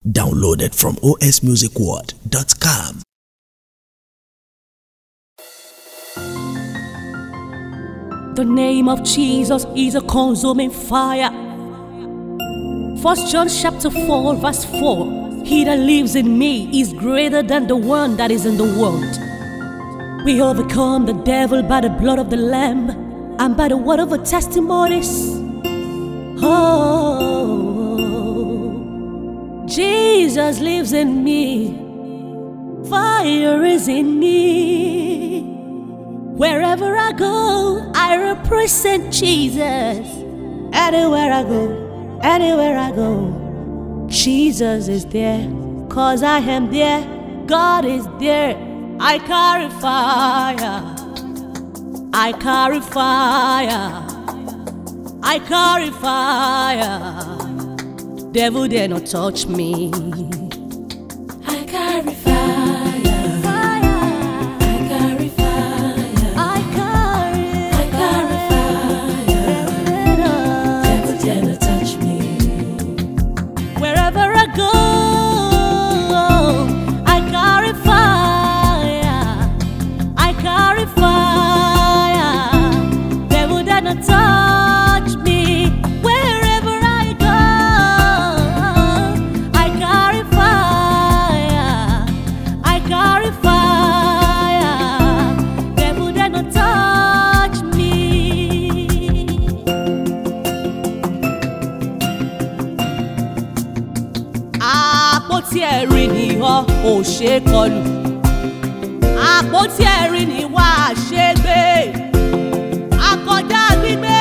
Downloaded from osmusicworld.com. The name of Jesus is a consuming fire. 1 John chapter 4 verse 4. He that lives in me is greater than the one that is in the world. We overcome the devil by the blood of the Lamb and by the word of our testimonies. Oh, Jesus lives in me. Fire is in me. Wherever I go, I represent Jesus. Anywhere I go, Jesus is there. 'Cause I am there, God is there. I carry fire. I carry fire. I carry fire. Devil dare not touch me. I carry fire. I carry fire. I carry fire. Devil dare not touch me. Wherever I go, I carry fire. I carry fire. Devil dare not touch me. Wherever I go, I carry fire. I carry fire. Devil dare not touch me. Àpótí ẹ̀rí ni ọ́ ò ṣe kọlù. Àpótí ẹ̀rí ni wà á ṣe gbé. Akọjá gbígbé.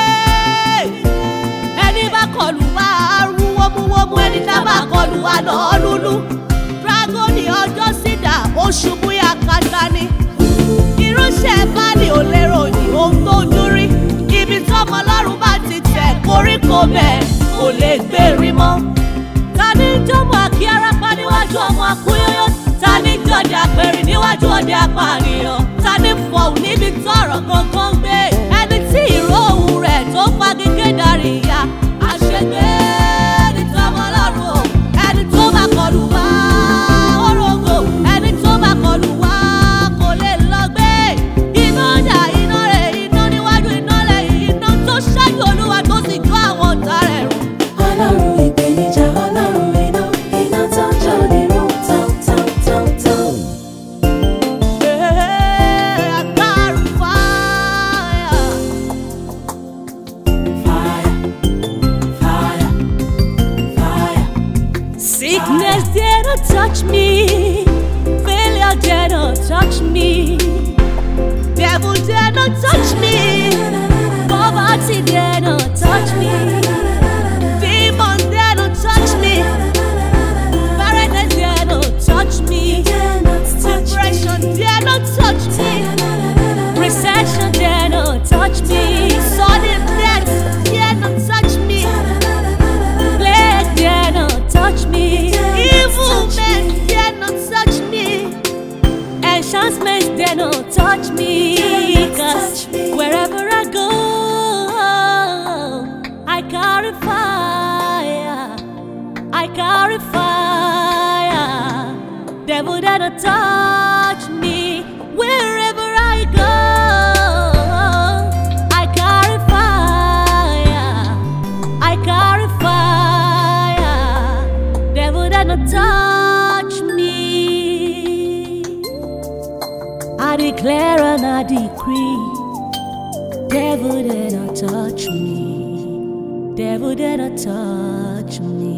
Ẹni bá kọlù wá á rú wómúwómú. Ẹni tá bá kọlù wá lọ lúlú. Dragoni ọjọ́ sídà ó ṣubú yakata ni. Irúṣẹ́ báàlì ò lè ròyìn ohun tó dúrí. Ibi tọ́mọ Ọlọ́run bá ti tẹ̀ koríko bẹ́ẹ̀ kò lè gbérí mọ́. Ta ní jọ́mọ̀ àkí arápá níwájú ọmọ akúyọ́yọ́? Ta ní jọ́dẹ àpẹẹrẹ níwájú ọdẹ apànìyàn? Ta ní fọ̀hùn níbi tọ́rọ̀ gangan gbé? Ẹni tí ìró ohùn rẹ̀ tó fagigé darí ìyá. Àṣegbé ní tọ́mọ Ọlọ́run o. Ẹni tó bá kọlù wá orógo. Ẹni tó bá kọlù wá kò lè lọ gbé. Iná dà iná rẹ̀ iná níwájú iná lẹ́yìn iná tó ṣáájú Olúwa tó sì jó àwọn ọ̀tá rẹ̀ run. Ọlọ́run ìpèníjà, Ọlọ́run iná, iná tó ń jó nínú tán. I carry fire. Fire. Sickness dare not touch me. Failure dare not touch me. Devil dare not touch me. Poverty dare not touch me. Demon dare not touch me. Barrenness dare not touch me. Depression dare not touch me. Recession dare not touch me. Sudden death dare not touch me. Plague dare not touch me. Evil men dare not touch me. Enchantments dare not touch me. 'Cause wherever I go, I carry fire. I carry fire. Devil dare not touch me. Wherever I go, I carry fire. I carry fire. Devil dare not touch me. I declare and I decree. Devil dare not touch me. Devil dare not touch me.